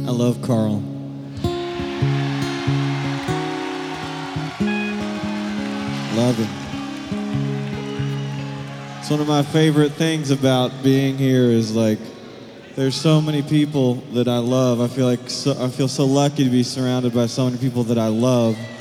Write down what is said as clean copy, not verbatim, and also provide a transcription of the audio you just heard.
I love Carl. Love him. It's one of my favorite things about being here is like, there's so many people that I love. I feel so lucky to be surrounded by so many people that I love.